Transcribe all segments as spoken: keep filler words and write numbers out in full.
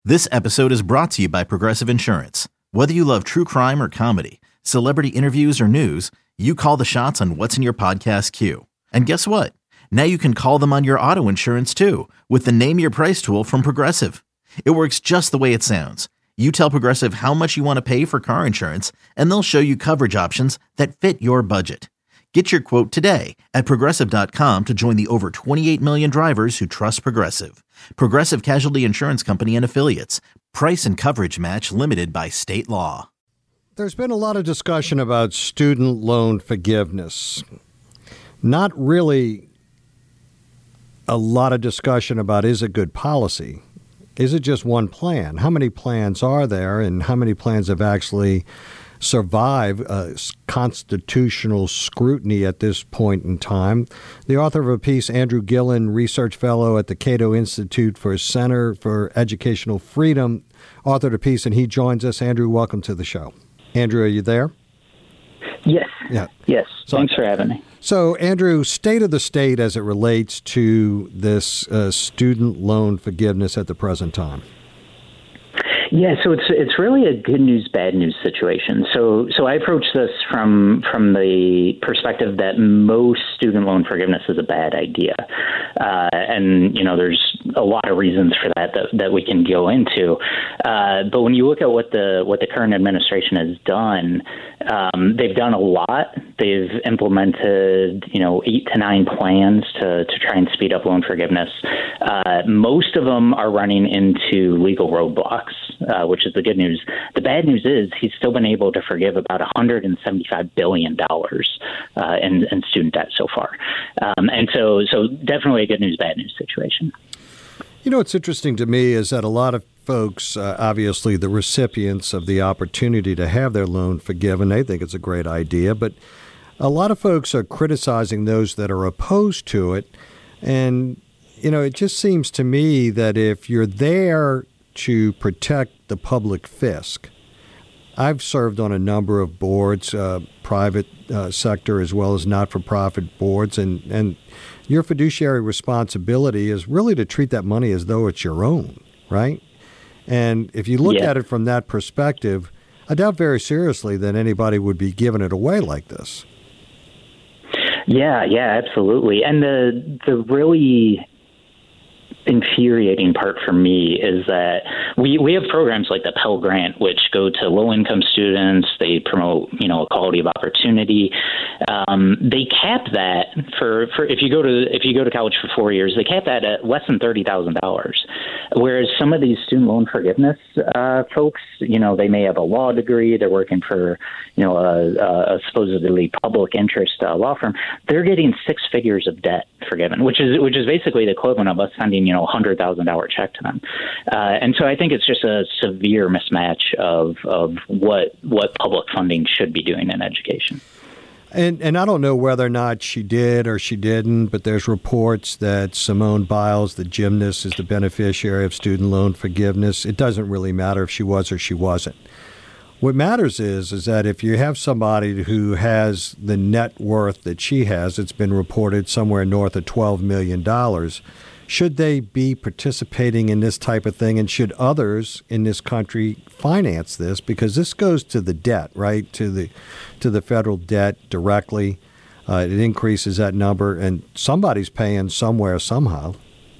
This episode is brought to you by Progressive Insurance. Whether you love true crime or comedy, celebrity interviews or news, you call the shots on what's in your podcast queue. And guess what? Now you can call them on your auto insurance too with the Name Your Price tool from Progressive. It works just the way it sounds. You tell Progressive how much you want to pay for car insurance, and they'll show you coverage options that fit your budget. Get your quote today at Progressive dot com to join the over twenty-eight million drivers who trust Progressive. Progressive Casualty Insurance Company and Affiliates. Price and coverage match limited by state law. There's been a lot of discussion about student loan forgiveness. Not really a lot of discussion about, is it good policy? Is it just one plan? How many plans are there, and how many plans have actually survive uh, constitutional scrutiny at this point in time? The author of a piece, Andrew Gillen, research fellow at the Cato Institute for Center for Educational Freedom, authored a piece, and he joins us. Andrew, welcome to the show. Andrew, are you there? Yes. Yeah. Yes. So, Thanks for having me. So, Andrew, state of the state as it relates to this uh, student loan forgiveness at the present time. Yeah, so it's it's really a good news, bad news situation. So so I approach this from from the perspective that most student loan forgiveness is a bad idea, uh, and you know there's a lot of reasons for that that, that we can go into. Uh, but when you look at what the what the current administration has done, um, they've done a lot. They've implemented you know eight to nine plans to to try and speed up loan forgiveness. Uh, most of them are running into legal roadblocks. Uh, which is the good news. The bad news is he's still been able to forgive about one hundred seventy-five billion dollars uh, in, in student debt so far. Um, and so, so definitely a good news, bad news situation. You know, what's interesting to me is that a lot of folks, uh, obviously the recipients of the opportunity to have their loan forgiven, they think it's a great idea. But a lot of folks are criticizing those that are opposed to it. And, you know, it just seems to me that if you're there to protect the public fisc. I've served on a number of boards, uh, private uh, sector as well as not-for-profit boards, and, and your fiduciary responsibility is really to treat that money as though it's your own, right? And if you look yeah. at it from that perspective, I doubt very seriously that anybody would be giving it away like this. Yeah, yeah, absolutely. And the the really infuriating part for me is that we, we have programs like the Pell Grant, which go to low-income students. They promote, you know, equality of opportunity. Um, they cap that for, for if you go to if you go to college for four years, they cap that at less than thirty thousand dollars. Whereas some of these student loan forgiveness uh, folks, you know, they may have a law degree, they're working for, you know, a, a supposedly public interest uh, law firm. They're getting six figures of debt forgiven, which is which is basically the equivalent of us sending, you know, one hundred thousand dollars check to them. Uh, and so I think it's just a severe mismatch of of what what public funding should be doing in education. And and I don't know whether or not she did or she didn't, but there's reports that Simone Biles, the gymnast, is the beneficiary of student loan forgiveness. It doesn't really matter if she was or she wasn't. What matters is is that if you have somebody who has the net worth that she has, it's been reported somewhere north of twelve million dollars, should they be participating in this type of thing, and should others in this country finance this? Because this goes to the debt, right, to the to the federal debt directly. Uh, it increases that number, and somebody's paying somewhere somehow.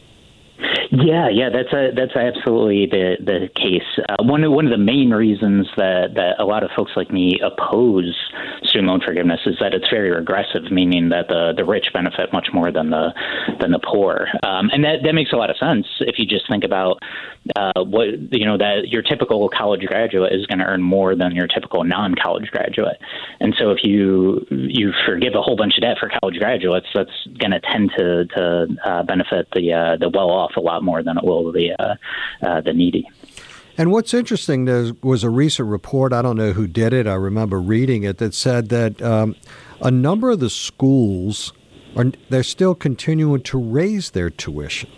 Yeah, yeah, that's a, that's absolutely the the case. Uh, one of one of the main reasons that, that a lot of folks like me oppose student loan forgiveness is that it's very regressive, meaning that the, the rich benefit much more than the than the poor, um, and that, that makes a lot of sense if you just think about uh, what you know that your typical college graduate is going to earn more than your typical non-college graduate, and so if you you forgive a whole bunch of debt for college graduates, that's going to tend to to uh, benefit the uh, the well-off a lot more than it will the uh, uh, the needy. And what's interesting, there was a recent report, I don't know who did it, I remember reading it, that said that um, a number of the schools, are they're still continuing to raise their tuition.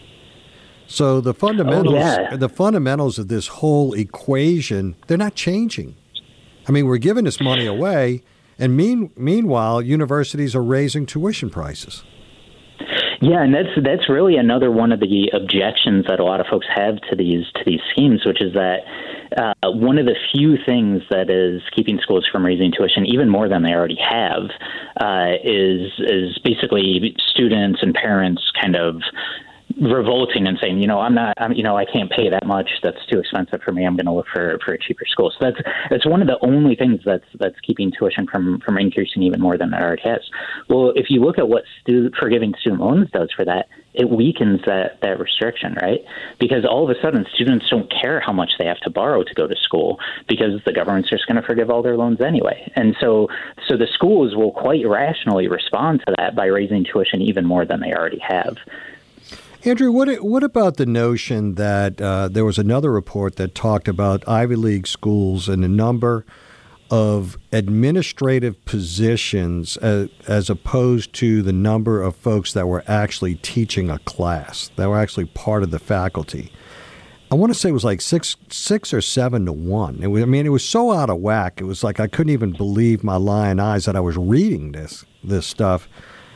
So the fundamentals, oh, yeah. the fundamentals of this whole equation, they're not changing. I mean, we're giving this money away, and mean, meanwhile, universities are raising tuition prices. Yeah, and that's that's really another one of the objections that a lot of folks have to these to these schemes, which is that uh, one of the few things that is keeping schools from raising tuition even more than they already have uh, is is basically students and parents kind of revolting and saying, you know, I'm not, I'm, you know, I can't pay that much. That's too expensive for me. I'm going to look for, for a cheaper school. So that's that's one of the only things that's that's keeping tuition from, from increasing even more than it already has. Well, if you look at what stu- forgiving student loans does for that, it weakens that, that restriction, right? Because all of a sudden, students don't care how much they have to borrow to go to school because the government's just going to forgive all their loans anyway. And so, so the schools will quite rationally respond to that by raising tuition even more than they already have. Andrew, what what about the notion that uh, there was another report that talked about Ivy League schools and a number of administrative positions as, as opposed to the number of folks that were actually teaching a class, that were actually part of the faculty? I want to say it was like six six or seven to one. It was, I mean, it was so out of whack. It was like I couldn't even believe my lying eyes that I was reading this this stuff.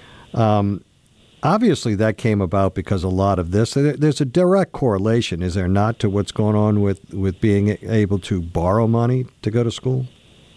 Um Obviously, that came about because a lot of this, there's a direct correlation, is there not, to what's going on with, with being able to borrow money to go to school?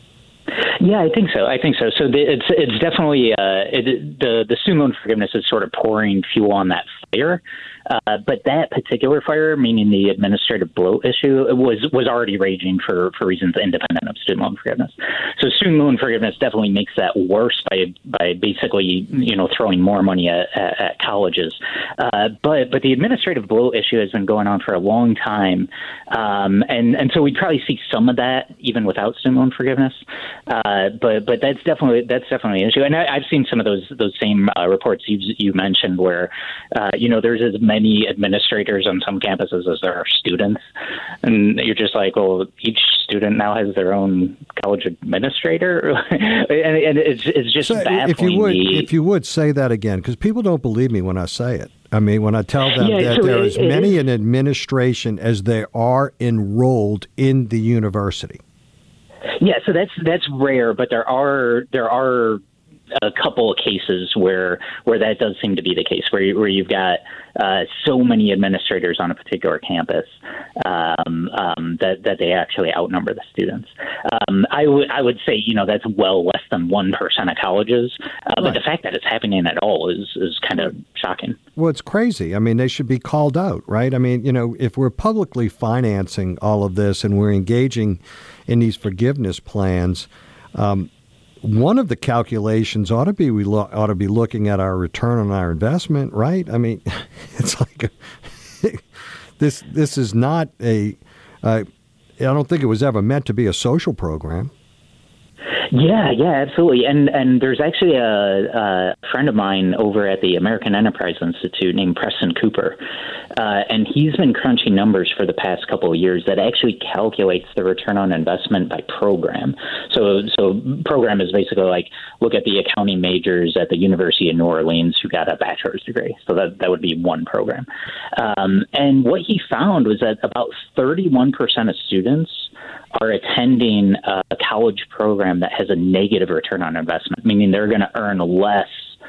Yeah, I think so. I think so. So the, it's it's definitely uh, it, the the student loan forgiveness is sort of pouring fuel on that fire. Uh, but that particular fire, meaning the administrative bloat issue, was was already raging for, for reasons independent of student loan forgiveness. So student loan forgiveness definitely makes that worse by by basically you know throwing more money at, at, at colleges. Uh, but but the administrative bloat issue has been going on for a long time, um, and and so we'd probably see some of that even without student loan forgiveness. Uh, but but that's definitely that's definitely an issue, and I, I've seen some of those those same uh, reports you you mentioned where uh, you know there's as many administrators on some campuses as there are students, and you're just like, well, each student now has their own college administrator, and, and it's it's just so baffling. If you would, me. if you would say that again, because people don't believe me when I say it. I mean, when I tell them yeah, that so there it, is many in administration as there are enrolled in the university. Yeah, so that's that's rare, but there are there are a couple of cases where where that does seem to be the case, where you, where you've got uh, so many administrators on a particular campus um, um, that that they actually outnumber the students. Um, I would I would say you know that's well less than one percent of colleges, uh, right. But the fact that it's happening at all is is kind of shocking. Well, it's crazy. I mean, they should be called out, right? I mean, you know, if we're publicly financing all of this and we're engaging in these forgiveness plans. Um, One of the calculations ought to be we lo- ought to be looking at our return on our investment, right? I mean, it's like a, this. This is not a. Uh, I don't think it was ever meant to be a social program. Yeah, yeah, absolutely. And and there's actually a, a friend of mine over at the American Enterprise Institute named Preston Cooper, uh, and he's been crunching numbers for the past couple of years that actually calculates the return on investment by program. So, so program is basically like look at the accounting majors at the University of New Orleans who got a bachelor's degree. So that that would be one program. Um, and what he found was that about thirty-one percent of students are attending a college program that has a negative return on investment, meaning they're going to earn less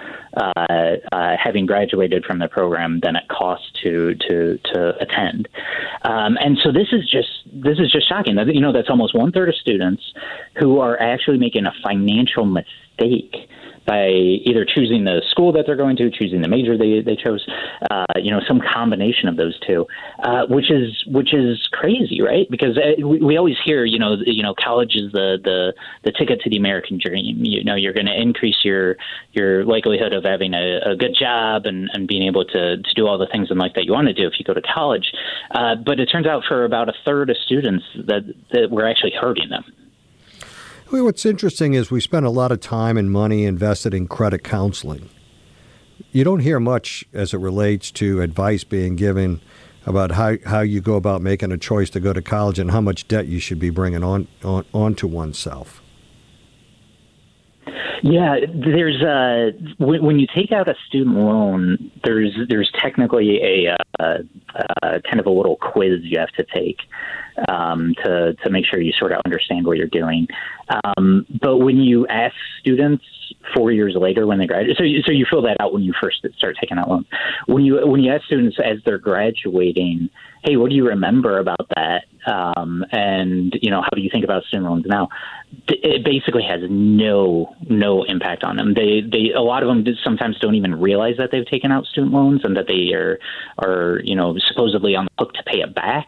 uh, uh, having graduated from the program than it costs to to to attend. Um, and so this is just this is just shocking. You know, that's almost one third of students who are actually making a financial mistake by either choosing the school that they're going to, choosing the major they, they chose, uh, you know, some combination of those two, uh, which is which is crazy, right? Because we, we always hear, you know, you know, college is the, the, the ticket to the American dream. You know, you're going to increase your your likelihood of having a, a good job and, and being able to, to do all the things in life that you want to do if you go to college. Uh, but it turns out for about a third of students that, that we're actually hurting them. Well, what's interesting is we spend a lot of time and money invested in credit counseling. You don't hear much as it relates to advice being given about how, how you go about making a choice to go to college and how much debt you should be bringing on, on onto oneself. Yeah, there's a when, when you take out a student loan, there's there's technically a, a, a kind of a little quiz you have to take um, to to make sure you sort of understand what you're doing. Um, but when you ask students four years later when they graduate, so you, so you fill that out when you first start taking out loans. When you when you ask students as they're graduating, hey, what do you remember about that? Um, and you know, how do you think about student loans now? It basically has no no impact on them. They they a lot of them sometimes don't even realize that they've taken out student loans and that they are are you know supposedly on the hook to pay it back.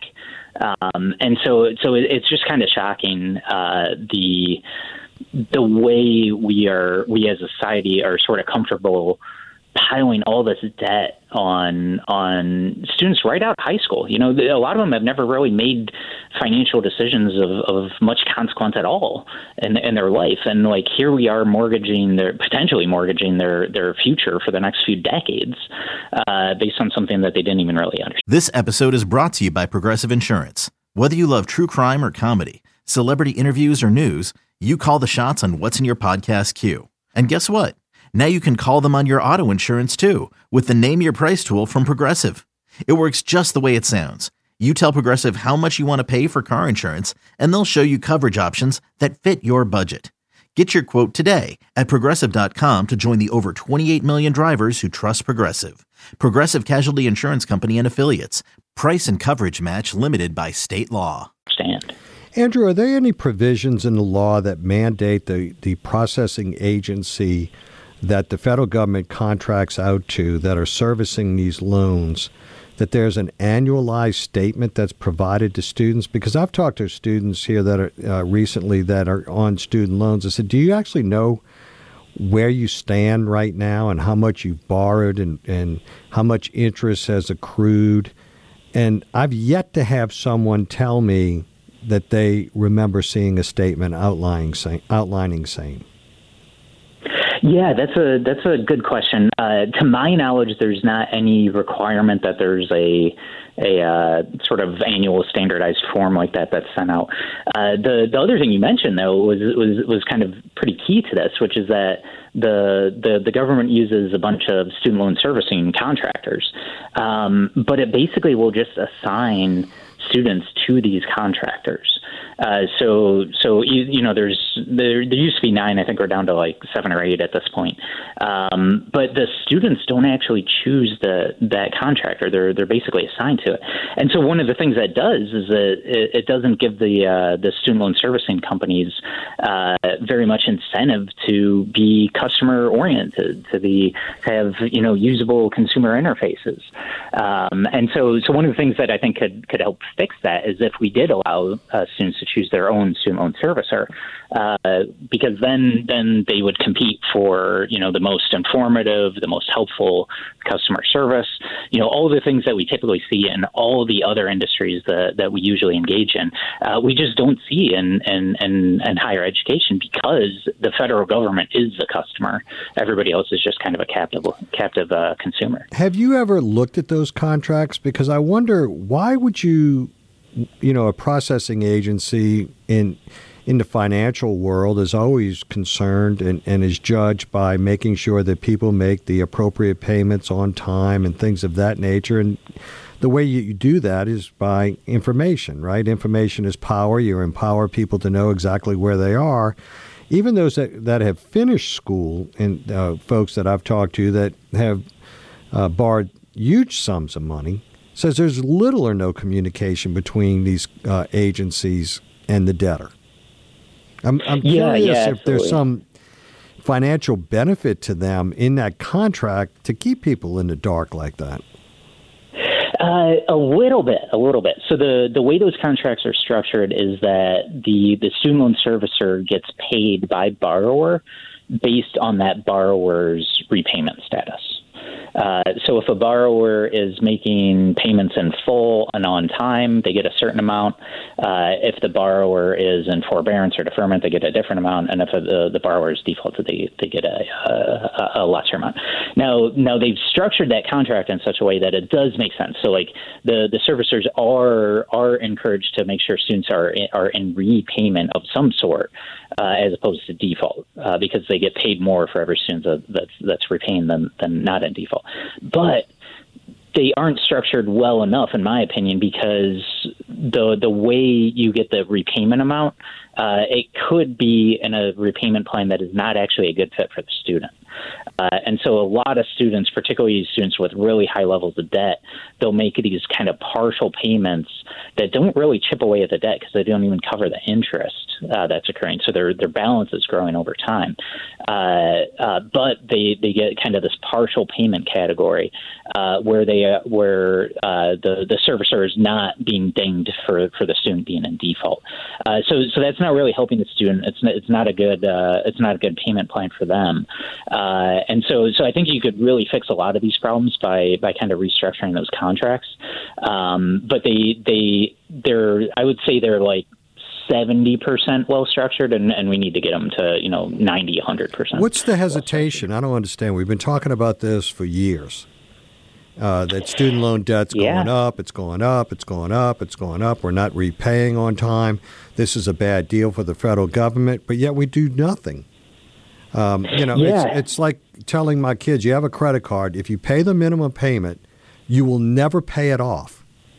Um, and so so it's just kind of shocking uh, the the way we are we as a society are sort of comfortable piling all this debt on on students right out of high school. You know, a lot of them have never really made financial decisions of, of much consequence at all in, in their life. And like here we are mortgaging their potentially mortgaging their, their future for the next few decades uh, based on something that they didn't even really understand. This episode is brought to you by Progressive Insurance. Whether you love true crime or comedy, celebrity interviews or news, you call the shots on what's in your podcast queue. And guess what? Now you can call them on your auto insurance too with the Name Your Price tool from Progressive. It works just the way it sounds. You tell Progressive how much you want to pay for car insurance, and they'll show you coverage options that fit your budget. Get your quote today at Progressive dot com to join the over twenty-eight million drivers who trust Progressive. Progressive Casualty Insurance Company and Affiliates. Price and coverage match limited by state law. Stand. Andrew, are there any provisions in the law that mandate the, the processing agency that the federal government contracts out to that are servicing these loans, that there's an annualized statement that's provided to students? Because I've talked to students here that are uh, recently that are on student loans. I said, do you actually know where you stand right now and how much you've borrowed and, and how much interest has accrued? And I've yet to have someone tell me that they remember seeing a statement outlining outlining same. Yeah, that's a that's a good question. Uh, to my knowledge, there's not any requirement that there's a a uh, sort of annual standardized form like that that's sent out. Uh, the the other thing you mentioned though was was was kind of pretty key to this, which is that the the, the government uses a bunch of student loan servicing contractors, um, but it basically will just assign students to these contractors. Uh, so, so you, you know, there's there, there used to be nine. I think we're down to like seven or eight at this point. Um, but the students don't actually choose the that contractor. They're they're basically assigned to it. And so one of the things that does is that it, it doesn't give the uh, the student loan servicing companies uh, very much incentive to be customer oriented, to be to have you know usable consumer interfaces. Um, and so, so one of the things that I think could could help fix that is if we did allow uh, students to choose their own student loan servicer, uh, because then then they would compete for you know the most informative, the most helpful customer service, you know all the things that we typically see in all the other industries that, that we usually engage in. Uh, we just don't see in, in in in higher education because the federal government is the customer. Everybody else is just kind of a captive captive uh, consumer. Have you ever looked at those contracts? Because I wonder, why would you, you know, a processing agency in in the financial world is always concerned and, and is judged by making sure that people make the appropriate payments on time and things of that nature. And the way you, you do that is by information, right? Information is power. You empower people to know exactly where they are. Even those that, that have finished school and uh, folks that I've talked to that have uh, borrowed huge sums of money, says there's little or no communication between these uh, agencies and the debtor. I'm, I'm yeah, curious yeah, if there's some financial benefit to them in that contract to keep people in the dark like that. Uh, a little bit, a little bit. So the, the way those contracts are structured is that the, the student loan servicer gets paid by borrower based on that borrower's repayment status. Uh, so if a borrower is making payments in full and on time, they get a certain amount. Uh, if the borrower is in forbearance or deferment, they get a different amount. And if the, the borrower is defaulted, they, they get a, a, a lesser amount. Now, now they've structured that contract in such a way that it does make sense. So like the, the servicers are are encouraged to make sure students are in, are in repayment of some sort uh, as opposed to default uh, because they get paid more for every student that, that's, that's repaying than, than not in default. But they aren't structured well enough, in my opinion, because the the way you get the repayment amount, uh, it could be in a repayment plan that is not actually a good fit for the student. Uh, and so a lot of students, particularly students with really high levels of debt, they'll make these kind of partial payments that don't really chip away at the debt because they don't even cover the interest uh, that's occurring. So their their balance is growing over time. Uh, uh, but they, they get kind of this partial payment category uh, where they uh, where uh, the the servicer is not being dinged for, for the student being in default. Uh, so so that's not really helping the student. It's not, it's not a good uh, it's not a good payment plan for them. Uh, and so so I think you could really fix a lot of these problems by by kind of restructuring those contracts. Um, but they they they're I would say they're like seventy percent well structured, and, and we need to get them to, you know, ninety, one hundred percent. What's the hesitation? I don't understand. We've been talking about this for years. Uh, that student loan debt's yeah. going up, it's going up, it's going up, it's going up. We're not repaying on time. This is a bad deal for the federal government, but yet we do nothing. Um, you know, yeah. it's, it's like telling my kids, you have a credit card. If you pay the minimum payment, you will never pay it off.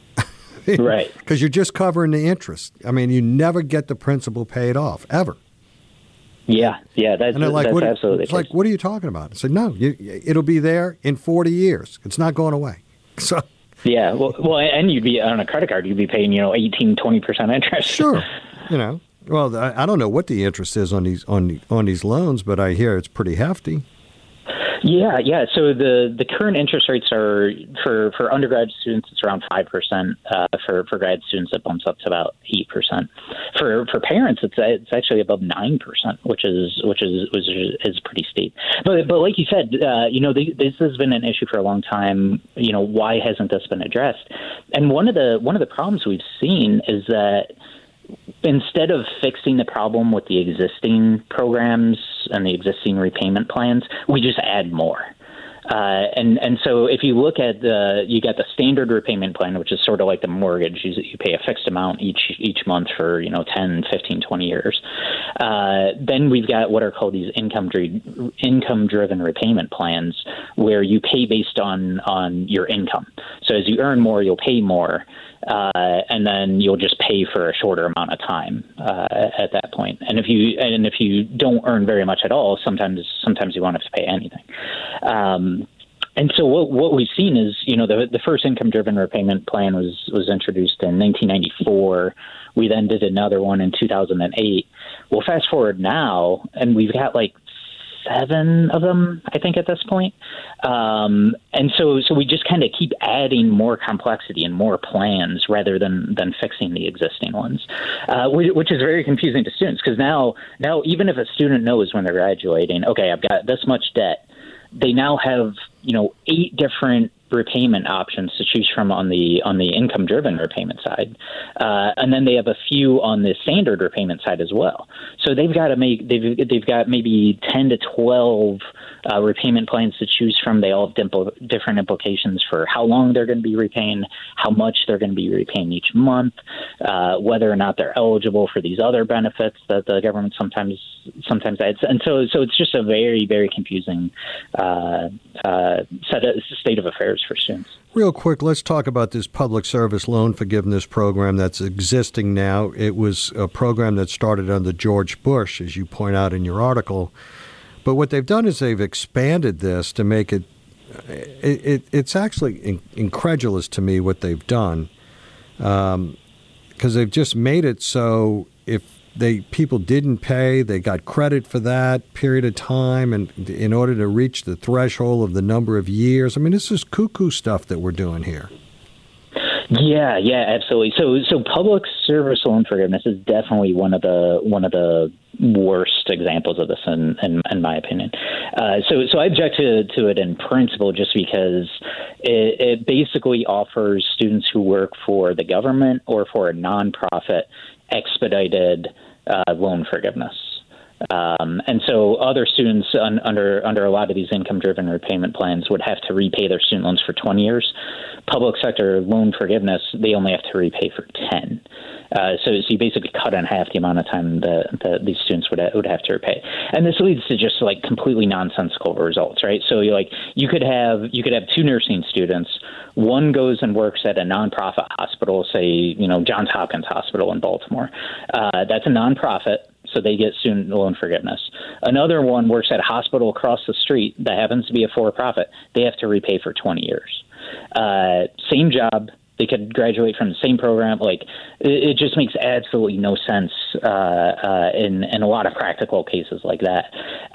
Right. Because you're just covering the interest. I mean, you never get the principal paid off, ever. Yeah, yeah, that's, and like, that's what, absolutely It's like, what are you talking about? I said, no, you, it'll be there in forty years. It's not going away. So. Yeah, well, well, and you'd be on a credit card, you'd be paying, you know, eighteen, twenty percent interest. Sure. You know, well, I, I don't know what the interest is on these on on these loans, but I hear it's pretty hefty. Yeah, yeah. So the, the current interest rates are for, for undergrad students, it's around five percent. Uh, for for grad students, it bumps up to about eight percent. For for parents, it's it's actually above nine percent, which is which is which is pretty steep. But but like you said, uh, you know, the, this has been an issue for a long time. You know, why hasn't this been addressed? And one of the one of the problems we've seen is that instead of fixing the problem with the existing programs and the existing repayment plans, we just add more. Uh, and, and so if you look at the, you got the standard repayment plan, which is sort of like the mortgage. You, you pay a fixed amount each each month for, you know, ten, fifteen, twenty years. Uh, then we've got what are called these income income driven repayment plans, where you pay based on, on your income. So as you earn more, you'll pay more. Uh, and then you'll just pay for a shorter amount of time uh, at that point. And if you and if you don't earn very much at all, sometimes sometimes you won't have to pay anything. Um, and so what what we've seen is, you know, the the first income-driven repayment plan was was introduced in nineteen ninety-four. We then did another one in two thousand eight. Well, fast forward now, and we've got like seven of them, I think, at this point. Um, and so so we just kind of keep adding more complexity and more plans rather than, than fixing the existing ones, uh, which is very confusing to students because now, now even if a student knows when they're graduating, okay, I've got this much debt, they now have, you know, eight different repayment options to choose from on the on the income driven repayment side, uh, and then they have a few on the standard repayment side as well. So they've got to make they've they've got maybe ten to twelve uh, repayment plans to choose from. They all have dimple, different implications for how long they're going to be repaying, how much they're going to be repaying each month, uh, whether or not they're eligible for these other benefits that the government sometimes sometimes adds. And so so it's just a very very confusing uh, uh, set of, state of affairs for students. Real quick, let's talk about this public service loan forgiveness program that's existing now. It was a program that started under George Bush, as you point out in your article. But what they've done is they've expanded this to make it, it, it it's actually in, incredulous to me what they've done, because um, they've just made it so if They people didn't pay. They got credit for that period of time, and in order to reach the threshold of the number of years. I mean, this is cuckoo stuff that we're doing here. Yeah, yeah, absolutely. So, so public service loan forgiveness is definitely one of the one of the worst examples of this, in in, in my opinion. Uh, so, so I object to to it in principle, just because it, it basically offers students who work for the government or for a nonprofit expedited uh, loan forgiveness. Um, and so other students un, under under a lot of these income-driven repayment plans would have to repay their student loans for twenty years. Public sector loan forgiveness, they only have to repay for ten. Uh, so, so you basically cut in half the amount of time that, that these students would would have to repay. And this leads to just like completely nonsensical results, right? So you like you could have you could have two nursing students. One goes and works at a nonprofit hospital, say you know Johns Hopkins Hospital in Baltimore. Uh, that's a nonprofit. So they get student loan forgiveness. Another one works at a hospital across the street that happens to be a for-profit. They have to repay for twenty years. Uh, same job. They could graduate from the same program. Like it, it just makes absolutely no sense uh, uh, in in a lot of practical cases like that.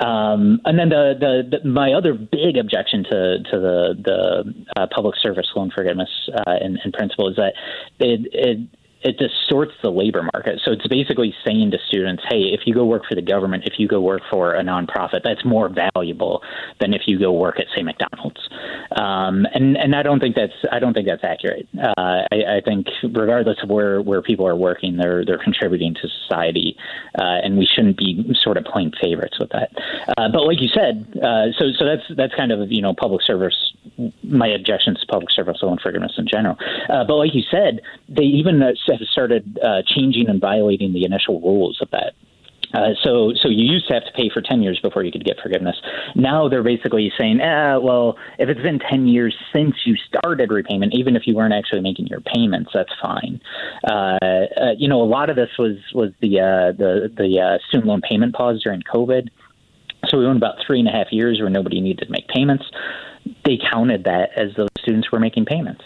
Um, and then the, the, the my other big objection to to the the uh, public service loan forgiveness uh, in, in principle is that it. it it distorts the labor market. So it's basically saying to students, hey, if you go work for the government, if you go work for a nonprofit, that's more valuable than if you go work at, say, McDonald's. Um, and, and I don't think that's I don't think that's accurate. Uh, I, I think regardless of where, where people are working, they're they're contributing to society, uh, and we shouldn't be sort of playing favorites with that. Uh, but like you said, uh, so so that's that's kind of you know public service. My objections to public service loan forgiveness in general. Uh, but like you said, they even uh, have started uh, changing and violating the initial rules of that. Uh, so so you used to have to pay for ten years before you could get forgiveness. Now they're basically saying, eh, well, if it's been ten years since you started repayment, even if you weren't actually making your payments, that's fine. Uh, uh, you know, a lot of this was was the uh, the, the uh, student loan payment pause during COVID. So we went about three and a half years where nobody needed to make payments. They counted that as those students were making payments,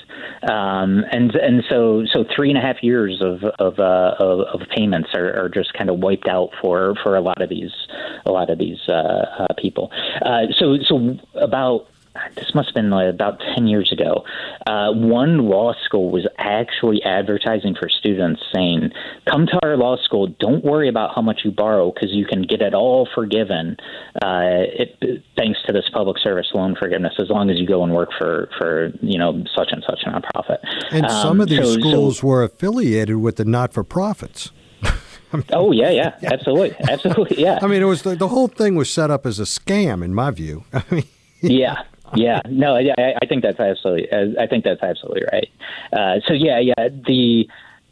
um, and and so so three and a half years of of uh, of, of payments are, are just kind of wiped out for, for a lot of these a lot of these uh, uh, people. Uh, so so about. This must have been like about ten years ago. Uh, one law school was actually advertising for students saying, come to our law school, don't worry about how much you borrow because you can get it all forgiven uh, it, thanks to this public service loan forgiveness as long as you go and work for, for you know, such and such a nonprofit. And um, some of these so, schools so, were affiliated with the not-for-profits. I mean, oh, yeah, yeah, absolutely. Absolutely, yeah. I mean, it was the, the whole thing was set up as a scam, in my view. I mean, yeah. Yeah, no, yeah, I think that's absolutely, I think that's absolutely right. Uh, so yeah, yeah, the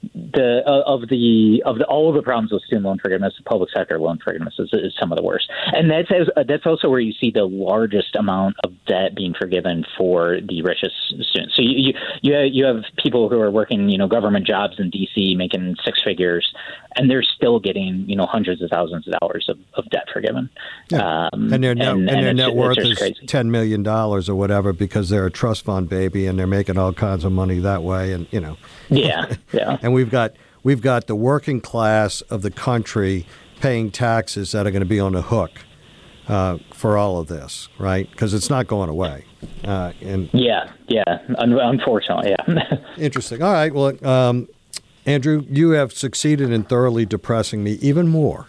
the uh, of the of the, all of the problems with student loan forgiveness, the public sector loan forgiveness is, is some of the worst, and that's as, uh, that's also where you see the largest amount of debt being forgiven for the richest students. So you you you have people who are working, you know, government jobs in D C making six figures, and they're still getting, you know, hundreds of thousands of dollars of, of debt forgiven. Yeah. Um, and their net, and, and and their net worth is crazy. ten million dollars or whatever because they're a trust fund baby and they're making all kinds of money that way. And, you know. Yeah, yeah. And we've got we've got the working class of the country paying taxes that are going to be on the hook uh, for all of this, right? Because it's not going away. Uh, and yeah, yeah. Unfortunately, yeah. Interesting. All right. Well, um, Andrew, you have succeeded in thoroughly depressing me even more.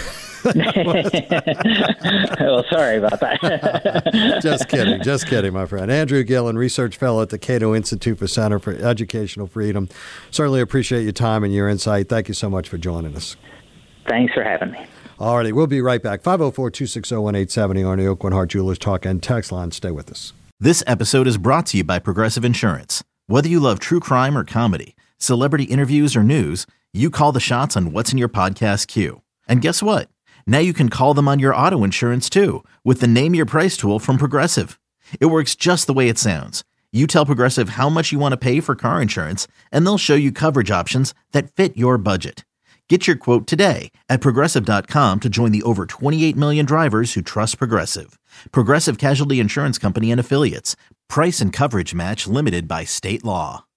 Well, sorry about that. Just kidding. Just kidding, my friend. Andrew Gillen, Research Fellow at the Cato Institute for Center for Educational Freedom. Certainly appreciate your time and your insight. Thank you so much for joining us. Thanks for having me. All righty. We'll be right back. five oh four, two six oh, one eight seven oh on the Aucoin Hart Jewelers Talk and Text line. Stay with us. This episode is brought to you by Progressive Insurance. Whether you love true crime or comedy, celebrity interviews or news, you call the shots on what's in your podcast queue. And guess what? Now you can call them on your auto insurance, too, with the Name Your Price tool from Progressive. It works just the way it sounds. You tell Progressive how much you want to pay for car insurance, and they'll show you coverage options that fit your budget. Get your quote today at Progressive dot com to join the over twenty-eight million drivers who trust Progressive. Progressive Casualty Insurance Company and Affiliates. Price and coverage match limited by state law.